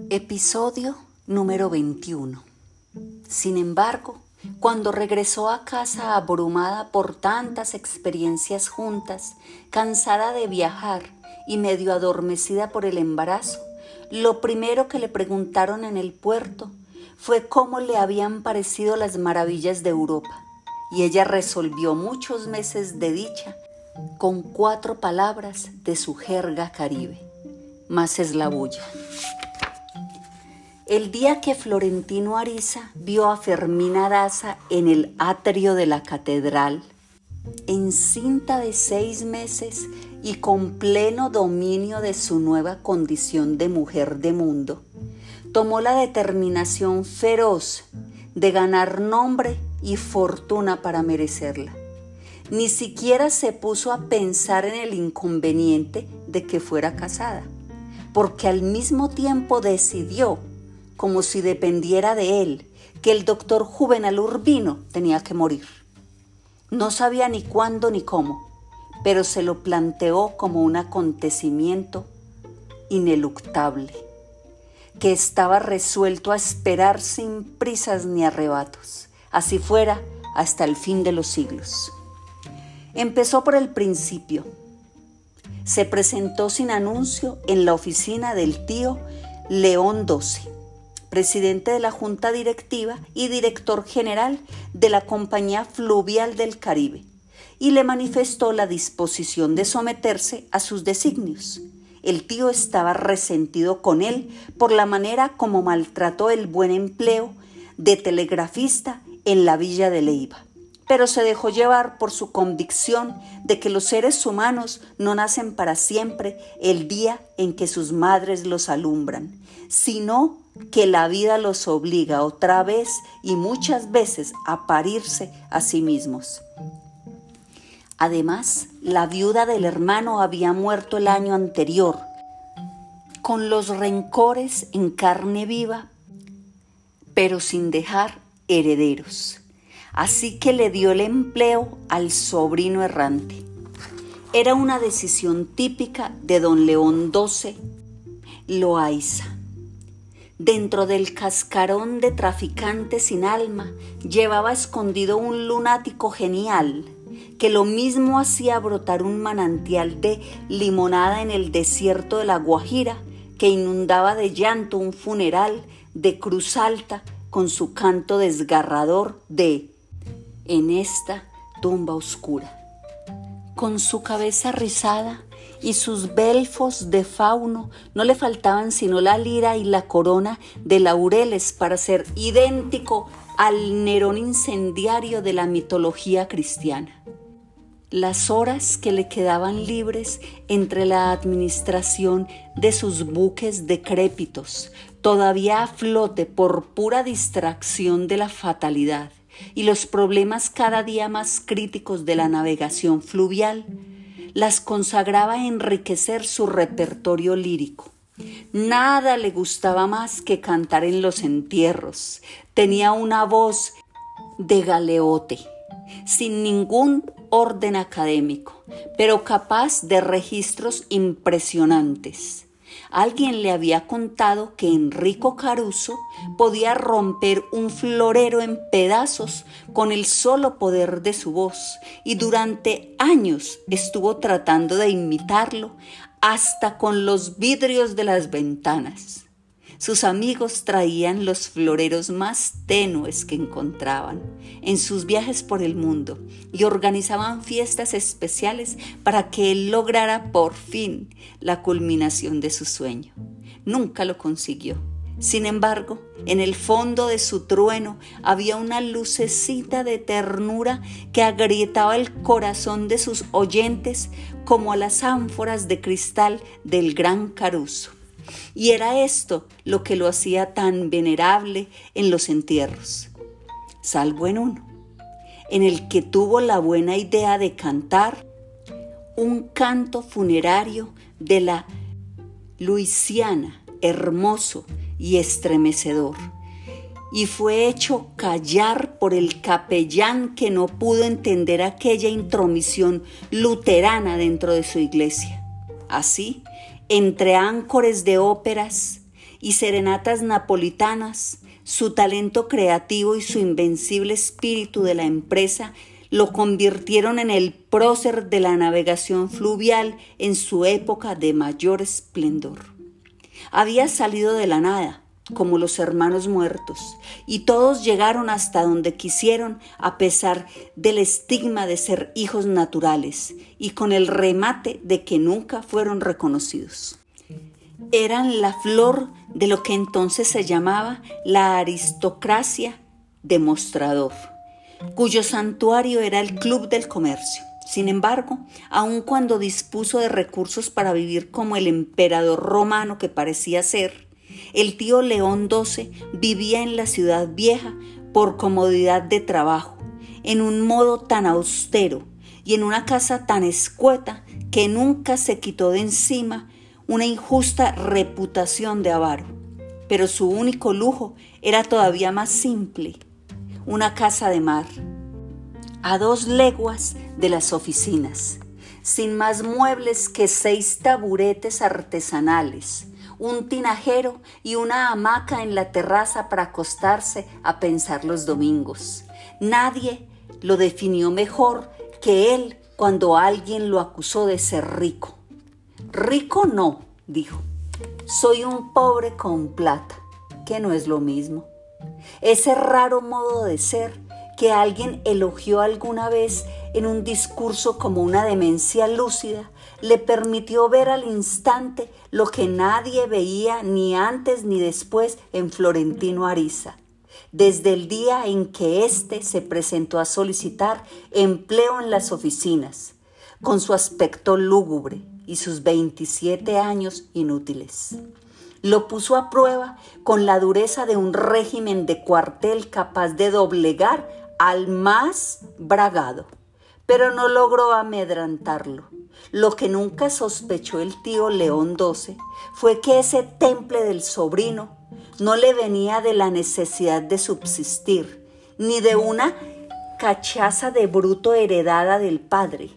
Episodio número 21. Sin embargo, cuando regresó a casa abrumada por tantas experiencias juntas, cansada de viajar y medio adormecida por el embarazo, lo primero que le preguntaron en el puerto fue cómo le habían parecido las maravillas de Europa, y ella resolvió muchos meses de dicha con 4 palabras de su jerga caribe: más es la bulla. El día que Florentino Ariza vio a Fermina Daza en el atrio de la catedral, encinta de 6 meses y con pleno dominio de su nueva condición de mujer de mundo, tomó la determinación feroz de ganar nombre y fortuna para merecerla. Ni siquiera se puso a pensar en el inconveniente de que fuera casada, porque al mismo tiempo decidió, como si dependiera de él, que el doctor Juvenal Urbino tenía que morir. No sabía ni cuándo ni cómo, pero se lo planteó como un acontecimiento ineluctable, que estaba resuelto a esperar sin prisas ni arrebatos, así fuera hasta el fin de los siglos. Empezó por el principio. Se presentó sin anuncio en la oficina del tío León XII, presidente de la Junta Directiva y director general de la Compañía Fluvial del Caribe, y le manifestó la disposición de someterse a sus designios. El tío estaba resentido con él por la manera como maltrató el buen empleo de telegrafista en la villa de Leiva, pero se dejó llevar por su convicción de que los seres humanos no nacen para siempre el día en que sus madres los alumbran, sino que la vida los obliga otra vez y muchas veces a parirse a sí mismos. Además, la viuda del hermano había muerto el año anterior, con los rencores en carne viva, pero sin dejar herederos. Así que le dio el empleo al sobrino errante. Era una decisión típica de don León XII Loaiza. Dentro del cascarón de traficante sin alma llevaba escondido un lunático genial que lo mismo hacía brotar un manantial de limonada en el desierto de la Guajira que inundaba de llanto un funeral de Cruz Alta con su canto desgarrador de "En esta tumba oscura". Con su cabeza rizada y sus belfos de fauno no le faltaban sino la lira y la corona de laureles para ser idéntico al Nerón incendiario de la mitología cristiana. Las horas que le quedaban libres entre la administración de sus buques decrépitos, todavía a flote por pura distracción de la fatalidad, y los problemas cada día más críticos de la navegación fluvial, las consagraba a enriquecer su repertorio lírico. Nada le gustaba más que cantar en los entierros. Tenía una voz de galeote, sin ningún orden académico, pero capaz de registros impresionantes. Alguien le había contado que Enrico Caruso podía romper un florero en pedazos con el solo poder de su voz, y durante años estuvo tratando de imitarlo hasta con los vidrios de las ventanas. Sus amigos traían los floreros más tenues que encontraban en sus viajes por el mundo y organizaban fiestas especiales para que él lograra por fin la culminación de su sueño. Nunca lo consiguió. Sin embargo, en el fondo de su trueno había una lucecita de ternura que agrietaba el corazón de sus oyentes como a las ánforas de cristal del gran Caruso. Y era esto lo que lo hacía tan venerable en los entierros, salvo en uno, en el que tuvo la buena idea de cantar un canto funerario de la Luisiana, hermoso y estremecedor, y fue hecho callar por el capellán que no pudo entender aquella intromisión luterana dentro de su iglesia. Así, entre áncores de óperas y serenatas napolitanas, su talento creativo y su invencible espíritu de la empresa lo convirtieron en el prócer de la navegación fluvial en su época de mayor esplendor. Había salido de la nada, como los hermanos muertos, y todos llegaron hasta donde quisieron a pesar del estigma de ser hijos naturales y con el remate de que nunca fueron reconocidos. Eran la flor de lo que entonces se llamaba la aristocracia de mostrador, cuyo santuario era el Club del Comercio. Sin embargo, aun cuando dispuso de recursos para vivir como el emperador romano que parecía ser, el tío León XII vivía en la ciudad vieja por comodidad de trabajo, en un modo tan austero y en una casa tan escueta que nunca se quitó de encima una injusta reputación de avaro. Pero su único lujo era todavía más simple: una casa de mar, a 2 leguas de las oficinas, sin más muebles que 6 taburetes artesanales, un tinajero y una hamaca en la terraza para acostarse a pensar los domingos. Nadie lo definió mejor que él cuando alguien lo acusó de ser rico. Rico no, dijo. Soy un pobre con plata, que no es lo mismo. Ese raro modo de ser que alguien elogió alguna vez en un discurso como una demencia lúcida, le permitió ver al instante lo que nadie veía ni antes ni después en Florentino Ariza, desde el día en que éste se presentó a solicitar empleo en las oficinas, con su aspecto lúgubre y sus 27 años inútiles. Lo puso a prueba con la dureza de un régimen de cuartel capaz de doblegar al más bragado, pero no logró amedrantarlo. Lo que nunca sospechó el tío León XII fue que ese temple del sobrino no le venía de la necesidad de subsistir, ni de una cachaza de bruto heredada del padre,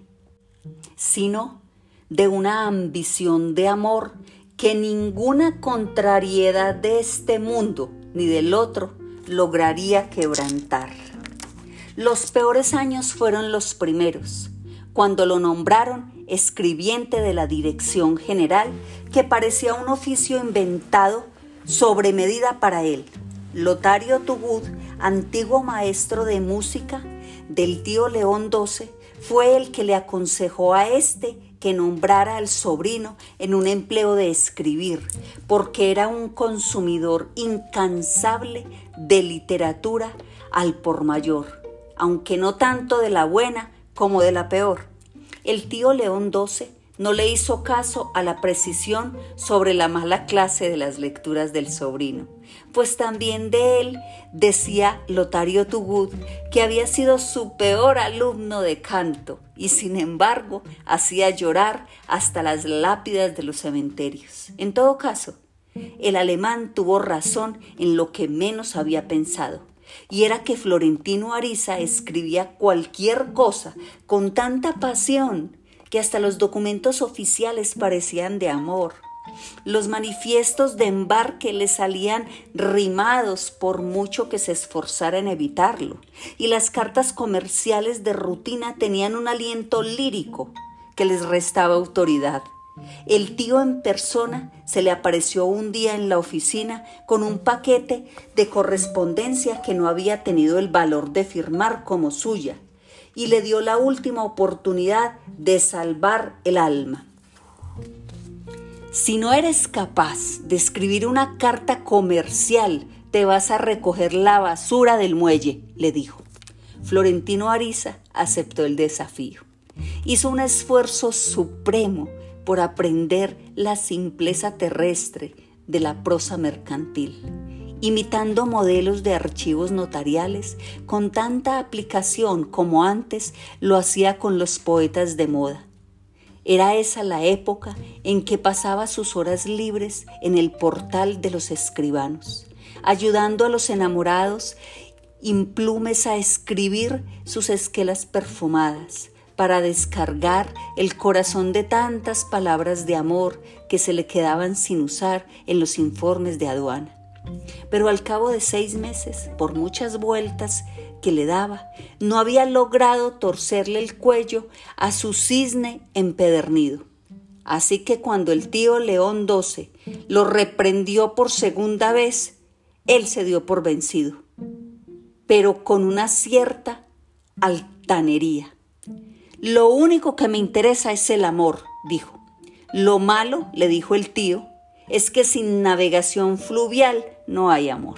sino de una ambición de amor que ninguna contrariedad de este mundo ni del otro lograría quebrantar. Los peores años fueron los primeros, cuando lo nombraron escribiente de la Dirección General, que parecía un oficio inventado sobre medida para él. Lotario Tubud, antiguo maestro de música del tío León XII, fue el que le aconsejó a este que nombrara al sobrino en un empleo de escribir, porque era un consumidor incansable de literatura al por mayor, aunque no tanto de la buena como de la peor. El tío León XII no le hizo caso a la precisión sobre la mala clase de las lecturas del sobrino, pues también de él decía Lotario Tubud que había sido su peor alumno de canto y sin embargo hacía llorar hasta las lápidas de los cementerios. En todo caso, el alemán tuvo razón en lo que menos había pensado, y era que Florentino Ariza escribía cualquier cosa con tanta pasión que hasta los documentos oficiales parecían de amor. Los manifiestos de embarque le salían rimados por mucho que se esforzara en evitarlo, y las cartas comerciales de rutina tenían un aliento lírico que les restaba autoridad. El tío en persona se le apareció un día en la oficina con un paquete de correspondencia que no había tenido el valor de firmar como suya, y le dio la última oportunidad de salvar el alma. Si no eres capaz de escribir una carta comercial, te vas a recoger la basura del muelle, le dijo. Florentino Ariza aceptó el desafío. Hizo un esfuerzo supremo por aprender la simpleza terrestre de la prosa mercantil, imitando modelos de archivos notariales con tanta aplicación como antes lo hacía con los poetas de moda. Era esa la época en que pasaba sus horas libres en el portal de los escribanos, ayudando a los enamorados implumes a escribir sus esquelas perfumadas, para descargar el corazón de tantas palabras de amor que se le quedaban sin usar en los informes de aduana. Pero al cabo de 6 meses, por muchas vueltas que le daba, no había logrado torcerle el cuello a su cisne empedernido. Así que cuando el tío León XII lo reprendió por segunda vez, él se dio por vencido, pero con una cierta altanería. Lo único que me interesa es el amor, dijo. Lo malo, le dijo el tío, es que sin navegación fluvial no hay amor.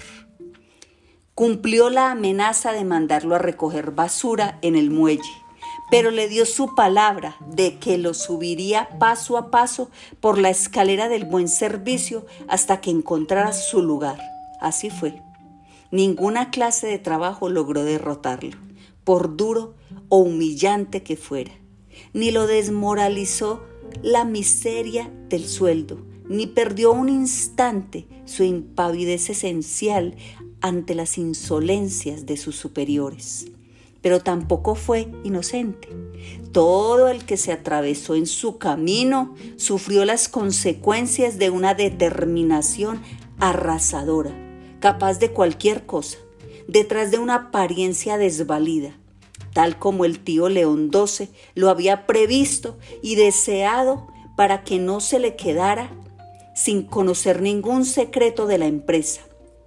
Cumplió la amenaza de mandarlo a recoger basura en el muelle, pero le dio su palabra de que lo subiría paso a paso por la escalera del buen servicio hasta que encontrara su lugar. Así fue. Ninguna clase de trabajo logró derrotarlo, por duro o humillante que fuera. Ni lo desmoralizó la miseria del sueldo, ni perdió un instante su impavidez esencial ante las insolencias de sus superiores. Pero tampoco fue inocente. Todo el que se atravesó en su camino sufrió las consecuencias de una determinación arrasadora, capaz de cualquier cosa, detrás de una apariencia desvalida, tal como el tío León XII lo había previsto y deseado para que no se le quedara sin conocer ningún secreto de la empresa.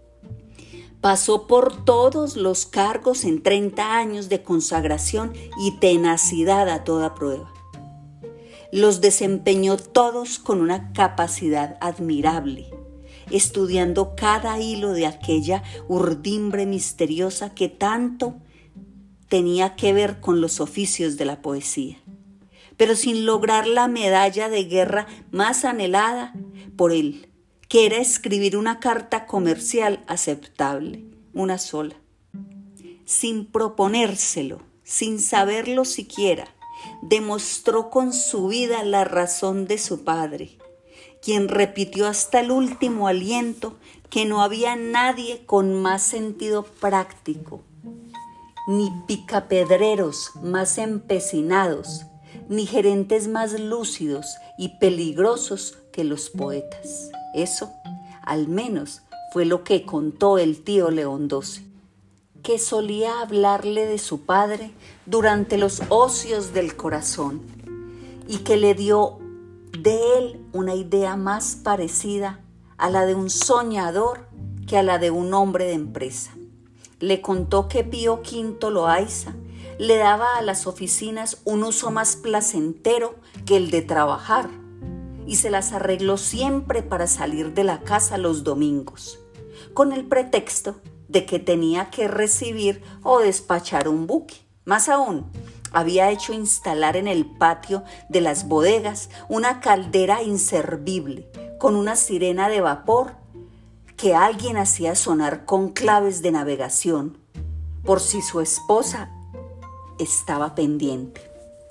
Pasó por todos los cargos en 30 años de consagración y tenacidad a toda prueba. Los desempeñó todos con una capacidad admirable, estudiando cada hilo de aquella urdimbre misteriosa que tanto tenía que ver con los oficios de la poesía, pero sin lograr la medalla de guerra más anhelada por él, que era escribir una carta comercial aceptable, una sola. Sin proponérselo, sin saberlo siquiera, demostró con su vida la razón de su padre, quien repitió hasta el último aliento que no había nadie con más sentido práctico, ni picapedreros más empecinados, ni gerentes más lúcidos y peligrosos que los poetas. Eso, al menos, fue lo que contó el tío León XII, que solía hablarle de su padre durante los ocios del corazón y que le dio de él una idea más parecida a la de un soñador que a la de un hombre de empresa. Le contó que Pío V Loayza le daba a las oficinas un uso más placentero que el de trabajar y se las arregló siempre para salir de la casa los domingos, con el pretexto de que tenía que recibir o despachar un buque. Más aún, había hecho instalar en el patio de las bodegas una caldera inservible con una sirena de vapor que alguien hacía sonar con claves de navegación, por si su esposa estaba pendiente.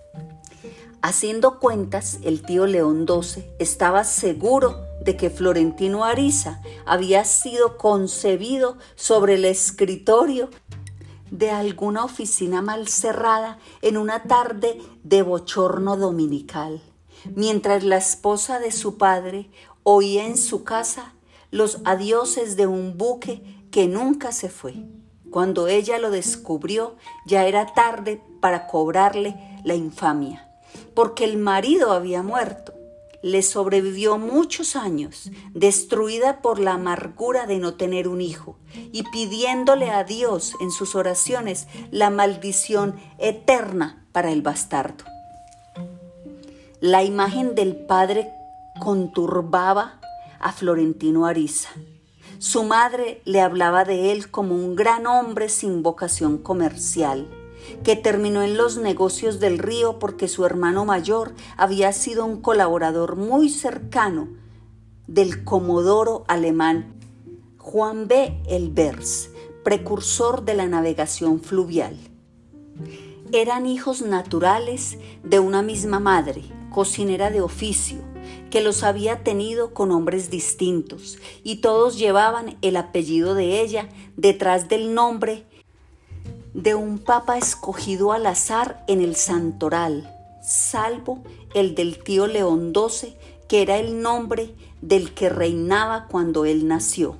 Haciendo cuentas, el tío León XII estaba seguro de que Florentino Ariza había sido concebido sobre el escritorio de alguna oficina mal cerrada en una tarde de bochorno dominical, mientras la esposa de su padre oía en su casa los adioses de un buque que nunca se fue. Cuando ella lo descubrió, ya era tarde para cobrarle la infamia, porque el marido había muerto. Le sobrevivió muchos años, destruida por la amargura de no tener un hijo y pidiéndole a Dios en sus oraciones la maldición eterna para el bastardo. La imagen del padre conturbaba a Florentino Ariza. Su madre le hablaba de él como un gran hombre sin vocación comercial, que terminó en los negocios del río porque su hermano mayor había sido un colaborador muy cercano del comodoro alemán Juan B. Elbers, precursor de la navegación fluvial. Eran hijos naturales de una misma madre, cocinera de oficio, que los había tenido con hombres distintos, y todos llevaban el apellido de ella detrás del nombre de un papa escogido al azar en el santoral, salvo el del tío León XII, que era el nombre del que reinaba cuando él nació.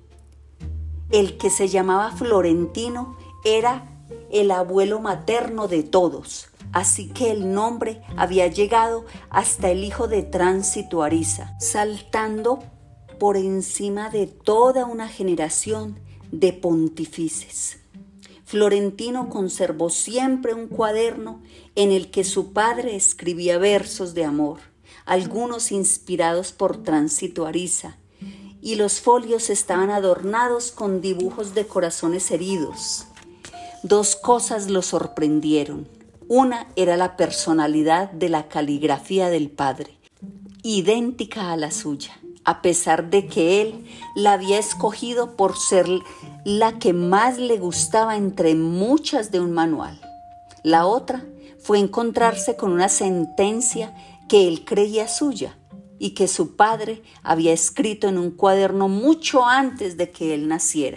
El que se llamaba Florentino era el abuelo materno de todos, así que el nombre había llegado hasta el hijo de Tránsito Ariza, saltando por encima de toda una generación de pontífices. Florentino conservó siempre un cuaderno en el que su padre escribía versos de amor, algunos inspirados por Tránsito Ariza, y los folios estaban adornados con dibujos de corazones heridos. Dos cosas lo sorprendieron. Una era la personalidad de la caligrafía del padre, idéntica a la suya, a pesar de que él la había escogido por ser la que más le gustaba entre muchas de un manual. La otra fue encontrarse con una sentencia que él creía suya y que su padre había escrito en un cuaderno mucho antes de que él naciera.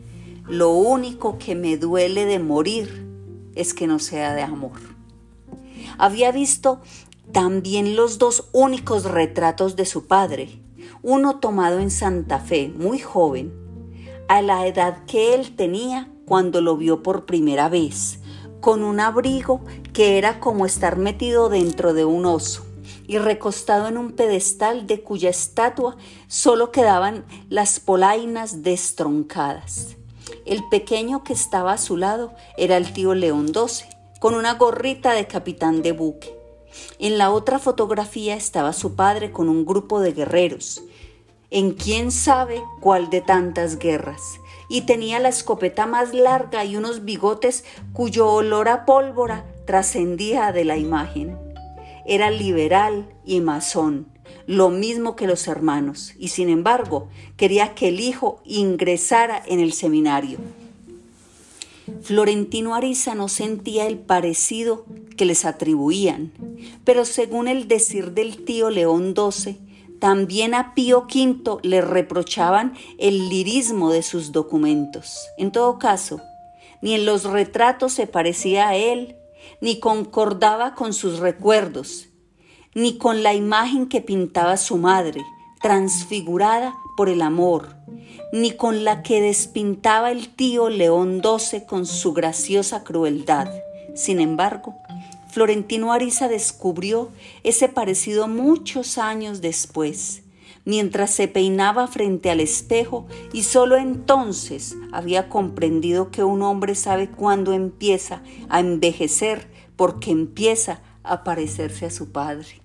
Lo único que me duele de morir es que no sea de amor. Había visto también los dos únicos retratos de su padre, uno tomado en Santa Fe, muy joven, a la edad que él tenía cuando lo vio por primera vez, con un abrigo que era como estar metido dentro de un oso y recostado en un pedestal de cuya estatua solo quedaban las polainas destroncadas. El pequeño que estaba a su lado era el tío León XII, con una gorrita de capitán de buque. En la otra fotografía estaba su padre con un grupo de guerreros, en quién sabe cuál de tantas guerras, y tenía la escopeta más larga y unos bigotes cuyo olor a pólvora trascendía de la imagen. Era liberal y masón, lo mismo que los hermanos, y sin embargo quería que el hijo ingresara en el seminario. Florentino Ariza no sentía el parecido que les atribuían, pero según el decir del tío León XII, también a Pío V le reprochaban el lirismo de sus documentos. En todo caso, ni en los retratos se parecía a él, ni concordaba con sus recuerdos, ni con la imagen que pintaba su madre, transfigurada por el amor, ni con la que despintaba el tío León XII con su graciosa crueldad. Sin embargo, Florentino Ariza descubrió ese parecido muchos años después, mientras se peinaba frente al espejo, y solo entonces había comprendido que un hombre sabe cuándo empieza a envejecer porque empieza a parecerse a su padre.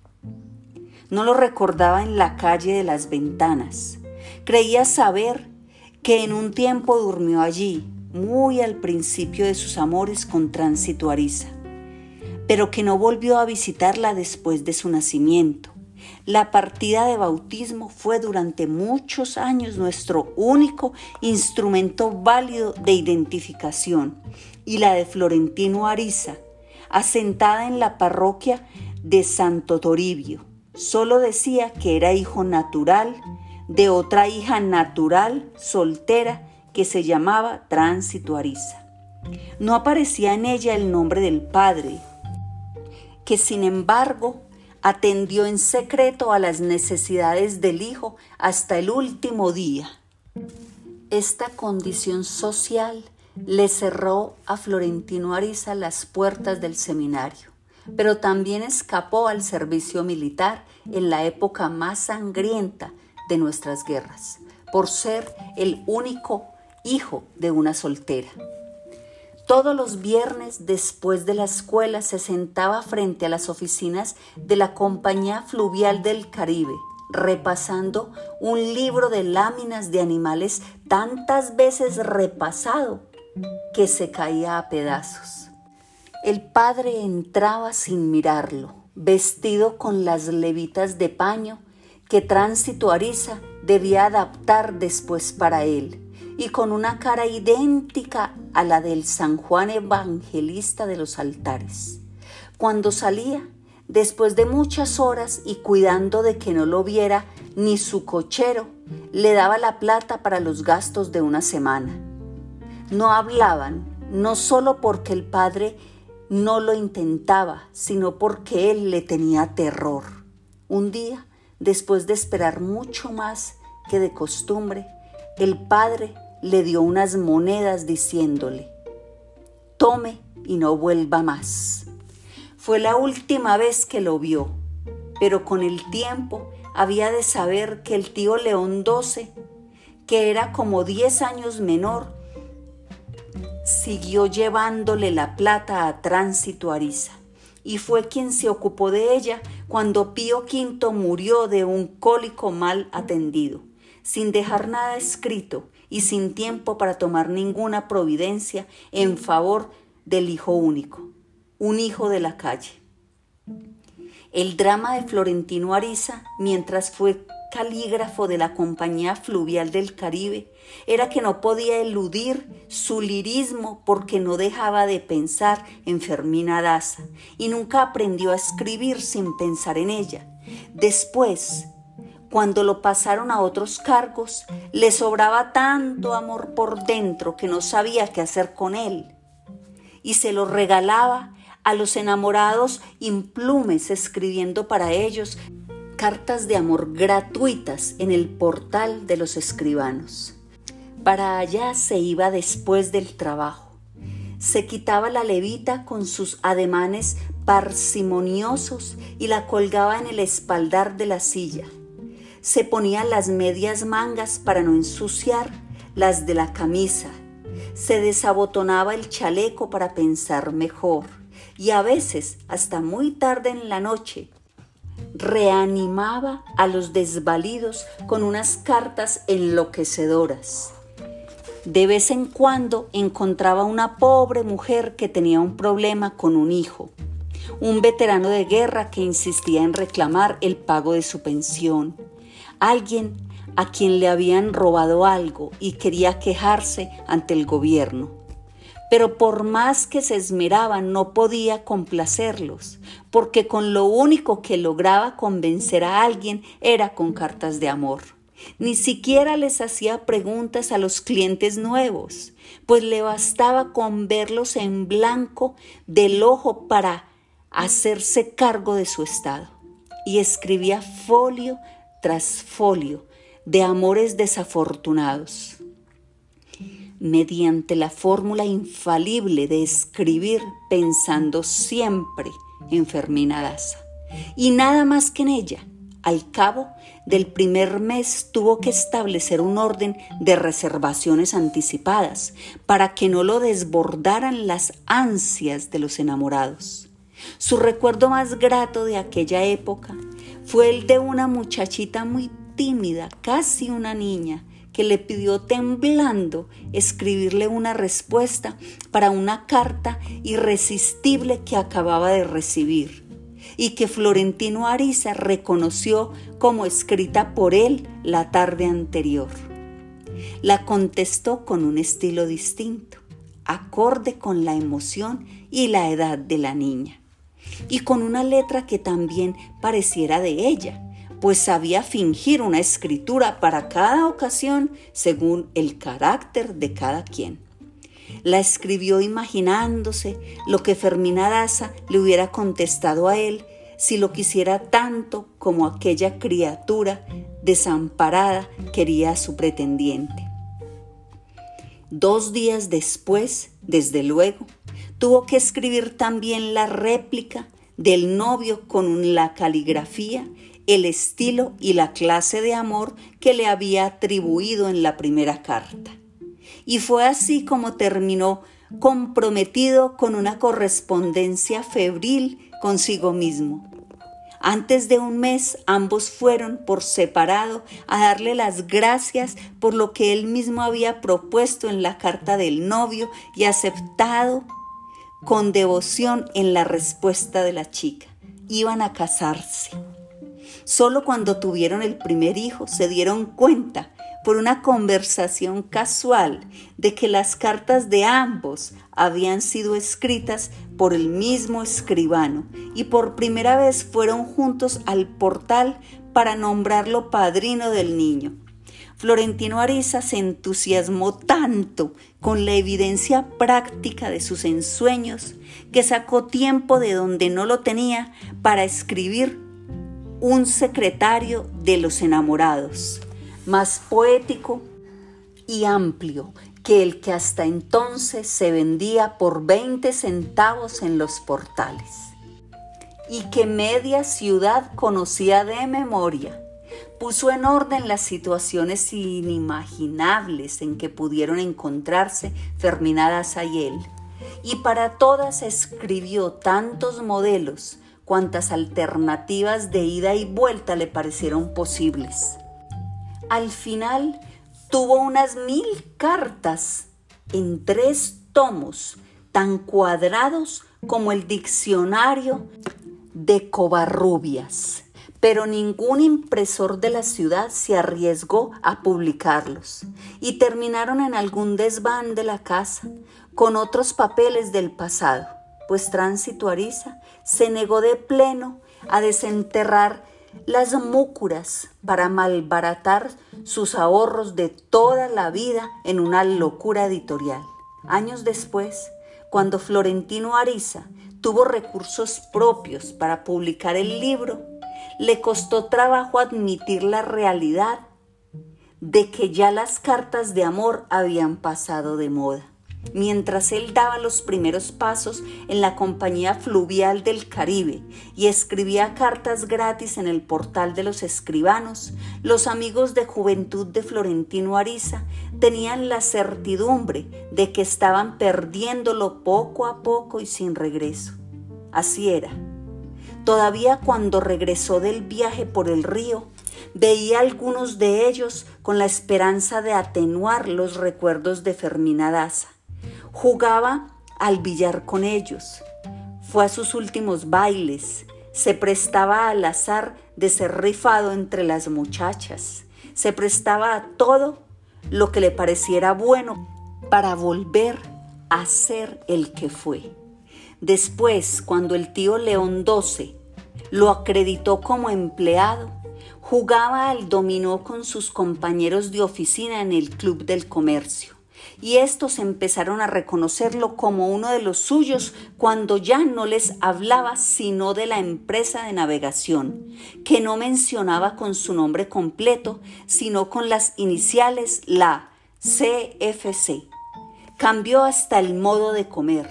No lo recordaba en la calle de las Ventanas. Creía saber que en un tiempo durmió allí, muy al principio de sus amores con Tránsito Ariza, pero que no volvió a visitarla después de su nacimiento. La partida de bautismo fue durante muchos años nuestro único instrumento válido de identificación, y la de Florentino Ariza, asentada en la parroquia de Santo Toribio, solo decía que era hijo natural de otra hija natural soltera que se llamaba Tránsito Ariza. No aparecía en ella el nombre del padre, que sin embargo atendió en secreto a las necesidades del hijo hasta el último día. Esta condición social le cerró a Florentino Ariza las puertas del seminario, pero también escapó al servicio militar en la época más sangrienta de nuestras guerras, por ser el único hijo de una soltera. Todos los viernes después de la escuela se sentaba frente a las oficinas de la Compañía Fluvial del Caribe, repasando un libro de láminas de animales tantas veces repasado que se caía a pedazos. El padre entraba sin mirarlo, vestido con las levitas de paño que Tránsito Ariza debía adaptar después para él, y con una cara idéntica a la del San Juan Evangelista de los altares. Cuando salía, después de muchas horas y cuidando de que no lo viera ni su cochero, le daba la plata para los gastos de una semana. No hablaban no solo porque el padre no lo intentaba, sino porque él le tenía terror. Un día, después de esperar mucho más que de costumbre, el padre le dio unas monedas diciéndole: «Tome y no vuelva más». Fue la última vez que lo vio, pero con el tiempo había de saber que el tío León XII, que era como 10 años menor, siguió llevándole la plata a Tránsito Ariza, y fue quien se ocupó de ella cuando Pío V murió de un cólico mal atendido, sin dejar nada escrito y sin tiempo para tomar ninguna providencia en favor del hijo único, un hijo de la calle. El drama de Florentino Ariza, mientras fue calígrafo de la Compañía Fluvial del Caribe, era que no podía eludir su lirismo porque no dejaba de pensar en Fermina Daza y nunca aprendió a escribir sin pensar en ella. Después, cuando lo pasaron a otros cargos, le sobraba tanto amor por dentro que no sabía qué hacer con él y se lo regalaba a los enamorados implumes, escribiendo para ellos cartas de amor gratuitas en el portal de los escribanos. Para allá se iba después del trabajo. Se quitaba la levita con sus ademanes parsimoniosos y la colgaba en el espaldar de la silla. Se ponía las medias mangas para no ensuciar las de la camisa. Se desabotonaba el chaleco para pensar mejor y a veces, hasta muy tarde en la noche, reanimaba a los desvalidos con unas cartas enloquecedoras. De vez en cuando encontraba una pobre mujer que tenía un problema con un hijo, un veterano de guerra que insistía en reclamar el pago de su pensión, alguien a quien le habían robado algo y quería quejarse ante el gobierno. Pero por más que se esmeraba no podía complacerlos, porque con lo único que lograba convencer a alguien era con cartas de amor. Ni siquiera les hacía preguntas a los clientes nuevos, pues le bastaba con verlos en blanco del ojo para hacerse cargo de su estado. Y escribía folio tras folio de amores desafortunados. Mediante la fórmula infalible de escribir pensando siempre en Fermina Daza, y nada más que en ella. Al cabo del primer mes tuvo que establecer un orden de reservaciones anticipadas para que no lo desbordaran las ansias de los enamorados. Su recuerdo más grato de aquella época fue el de una muchachita muy tímida, casi una niña, que le pidió temblando escribirle una respuesta para una carta irresistible que acababa de recibir y que Florentino Ariza reconoció como escrita por él la tarde anterior. La contestó con un estilo distinto, acorde con la emoción y la edad de la niña, y con una letra que también pareciera de ella, pues sabía fingir una escritura para cada ocasión según el carácter de cada quien. La escribió imaginándose lo que Fermina Daza le hubiera contestado a él si lo quisiera tanto como aquella criatura desamparada quería a su pretendiente. 2 días después, desde luego, tuvo que escribir también la réplica del novio con la caligrafía, el estilo y la clase de amor que le había atribuido en la primera carta. Y fue así como terminó comprometido con una correspondencia febril consigo mismo. Antes de un mes ambos fueron por separado a darle las gracias por lo que él mismo había propuesto en la carta del novio y aceptado con devoción en la respuesta de la chica. Iban a casarse. Solo cuando tuvieron el primer hijo se dieron cuenta, por una conversación casual, de que las cartas de ambos habían sido escritas por el mismo escribano y por primera vez fueron juntos al portal para nombrarlo padrino del niño. Florentino Ariza se entusiasmó tanto con la evidencia práctica de sus ensueños que sacó tiempo de donde no lo tenía para escribir Un secretario de los enamorados, más poético y amplio que el que hasta entonces se vendía por 20 centavos en los portales, y que media ciudad conocía de memoria. Puso en orden las situaciones inimaginables en que pudieron encontrarse Fermina Daza y él, y para todas escribió tantos modelos cuantas alternativas de ida y vuelta le parecieron posibles. Al final tuvo unas 1000 cartas en 3 tomos, tan cuadrados como el diccionario de Covarrubias, pero ningún impresor de la ciudad se arriesgó a publicarlos y terminaron en algún desván de la casa con otros papeles del pasado, pues Tránsito Ariza se negó de pleno a desenterrar las múcuras para malbaratar sus ahorros de toda la vida en una locura editorial. Años después, cuando Florentino Ariza tuvo recursos propios para publicar el libro, le costó trabajo admitir la realidad de que ya las cartas de amor habían pasado de moda. Mientras él daba los primeros pasos en la Compañía Fluvial del Caribe y escribía cartas gratis en el portal de los escribanos, los amigos de juventud de Florentino Ariza tenían la certidumbre de que estaban perdiéndolo poco a poco y sin regreso. Así era. Todavía cuando regresó del viaje por el río, veía a algunos de ellos con la esperanza de atenuar los recuerdos de Fermina Daza. Jugaba al billar con ellos, fue a sus últimos bailes, se prestaba al azar de ser rifado entre las muchachas, se prestaba a todo lo que le pareciera bueno para volver a ser el que fue. Después, cuando el tío León XII lo acreditó como empleado, jugaba al dominó con sus compañeros de oficina en el Club del Comercio. Y estos empezaron a reconocerlo como uno de los suyos cuando ya no les hablaba sino de la empresa de navegación, que no mencionaba con su nombre completo, sino con las iniciales, la CFC. Cambió hasta el modo de comer,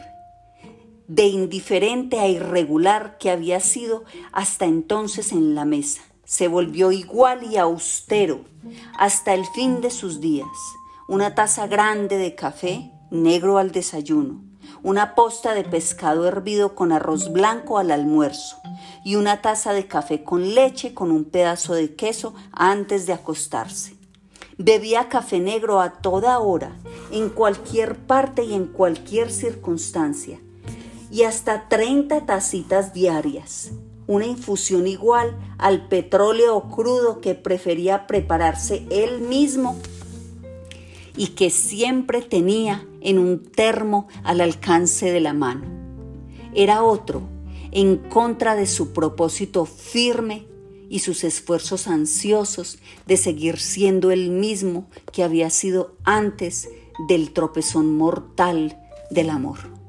de indiferente a irregular que había sido hasta entonces en la mesa. Se volvió igual y austero hasta el fin de sus días. Una taza grande de café negro al desayuno, una posta de pescado hervido con arroz blanco al almuerzo y una taza de café con leche con un pedazo de queso antes de acostarse. Bebía café negro a toda hora, en cualquier parte y en cualquier circunstancia, y hasta 30 tacitas diarias, una infusión igual al petróleo crudo que prefería prepararse él mismo y que siempre tenía en un termo al alcance de la mano. Era otro, en contra de su propósito firme y sus esfuerzos ansiosos de seguir siendo el mismo que había sido antes del tropezón mortal del amor.